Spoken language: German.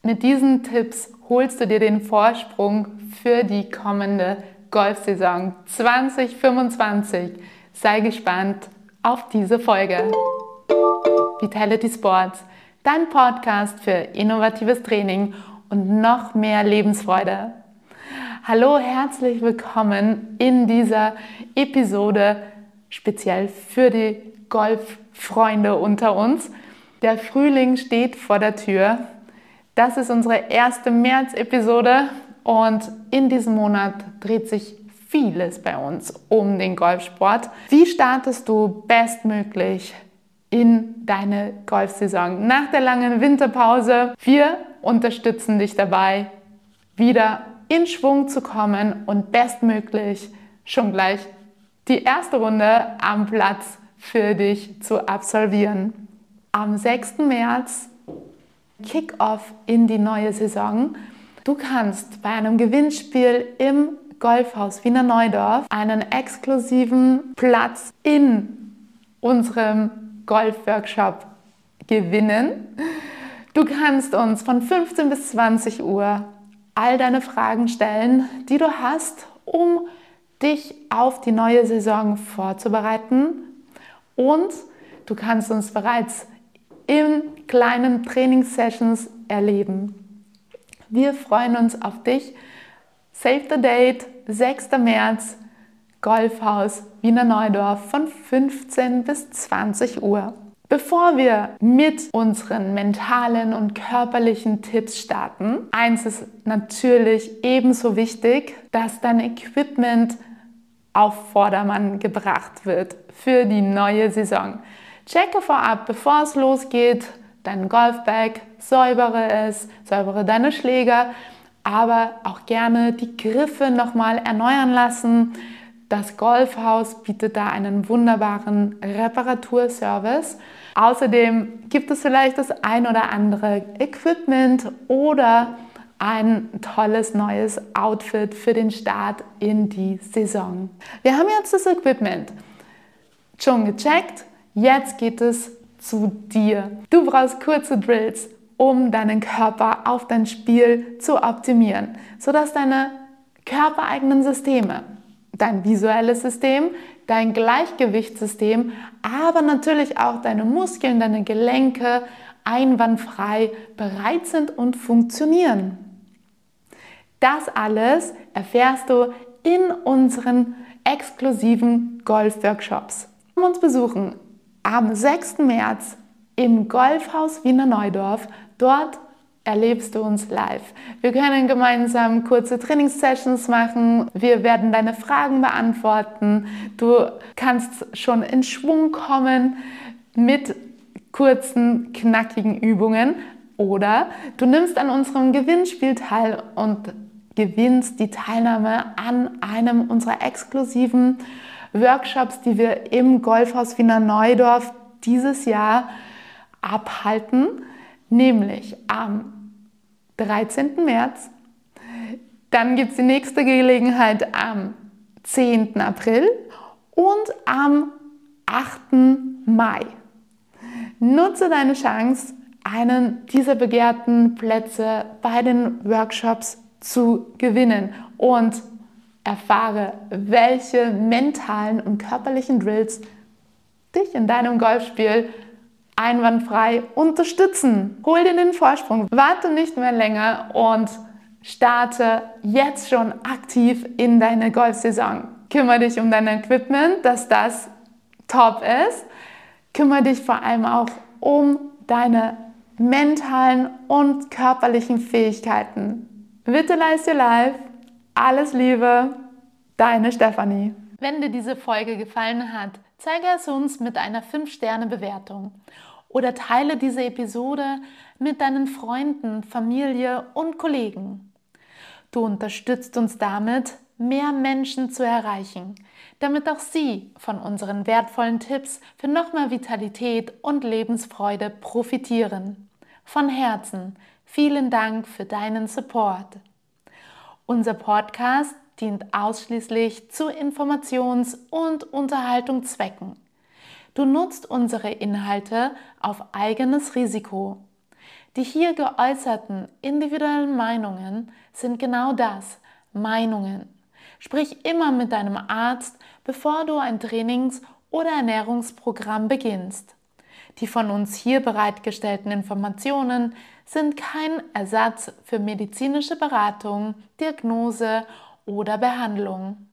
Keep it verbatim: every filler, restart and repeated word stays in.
Mit diesen Tipps holst du dir den Vorsprung für die kommende Golfsaison zwanzig fünfundzwanzig. Sei gespannt auf diese Folge. Vitality Sports, dein Podcast für innovatives Training und noch mehr Lebensfreude. Hallo, herzlich willkommen in dieser Episode, speziell für die Golffreunde unter uns. Der Frühling steht vor der Tür. Das ist unsere erste März-Episode und in diesem Monat dreht sich vieles bei uns um den Golfsport. Wie startest du bestmöglich in deine Golfsaison nach der langen Winterpause? Wir unterstützen dich dabei, wieder in Schwung zu kommen und bestmöglich schon gleich die erste Runde am Platz für dich zu absolvieren. Am sechsten März Kick-Off in die neue Saison. Du kannst bei einem Gewinnspiel im Golfhaus Wiener Neudorf einen exklusiven Platz in unserem Golfworkshop gewinnen. Du kannst uns von fünfzehn bis zwanzig Uhr all deine Fragen stellen, die du hast, um dich auf die neue Saison vorzubereiten. Und du kannst uns bereits in kleinen Trainingssessions erleben. Wir freuen uns auf dich. Save the date, sechster März, Golfhaus Wiener Neudorf von fünfzehn bis zwanzig Uhr. Bevor wir mit unseren mentalen und körperlichen Tipps starten, eins ist natürlich ebenso wichtig, dass dein Equipment auf Vordermann gebracht wird für die neue Saison. Checke vorab, bevor es losgeht, dein Golfbag, säubere es, säubere deine Schläger, aber auch gerne die Griffe nochmal erneuern lassen. Das Golfhaus bietet da einen wunderbaren Reparaturservice. Außerdem gibt es vielleicht das ein oder andere Equipment oder ein tolles neues Outfit für den Start in die Saison. Wir haben jetzt das Equipment schon gecheckt. Jetzt geht es zu dir. Du brauchst kurze Drills, um deinen Körper auf dein Spiel zu optimieren, sodass deine körpereigenen Systeme, dein visuelles System, dein Gleichgewichtssystem, aber natürlich auch deine Muskeln, deine Gelenke einwandfrei bereit sind und funktionieren. Das alles erfährst du in unseren exklusiven Golf-Workshops. Komm uns besuchen am sechsten März im Golfhaus Wiener Neudorf. Dort erlebst du uns live. Wir können gemeinsam kurze Trainingssessions machen. Wir werden deine Fragen beantworten. Du kannst schon in Schwung kommen mit kurzen, knackigen Übungen. Oder du nimmst an unserem Gewinnspiel teil und gewinnst die Teilnahme an einem unserer exklusiven Workshops, die wir im Golfhaus Wiener Neudorf dieses Jahr abhalten, nämlich am dreizehnten März. Dann gibt es die nächste Gelegenheit am zehnten April und am achten Mai. Nutze deine Chance, einen dieser begehrten Plätze bei den Workshops zu gewinnen und erfahre, welche mentalen und körperlichen Drills dich in deinem Golfspiel einwandfrei unterstützen. Hol dir den Vorsprung, warte nicht mehr länger und starte jetzt schon aktiv in deine Golfsaison. Kümmere dich um dein Equipment, dass das top ist. Kümmere dich vor allem auch um deine mentalen und körperlichen Fähigkeiten. Vitalize your life. Alles Liebe, deine Stefanie. Wenn dir diese Folge gefallen hat, zeige es uns mit einer fünf Sterne Bewertung oder teile diese Episode mit deinen Freunden, Familie und Kollegen. Du unterstützt uns damit, mehr Menschen zu erreichen, damit auch sie von unseren wertvollen Tipps für noch mehr Vitalität und Lebensfreude profitieren. Von Herzen vielen Dank für deinen Support. Unser Podcast dient ausschließlich zu Informations- und Unterhaltungszwecken. Du nutzt unsere Inhalte auf eigenes Risiko. Die hier geäußerten individuellen Meinungen sind genau das, Meinungen. Sprich immer mit deinem Arzt, bevor du ein Trainings- oder Ernährungsprogramm beginnst. Die von uns hier bereitgestellten Informationen sind kein Ersatz für medizinische Beratung, Diagnose oder Behandlung.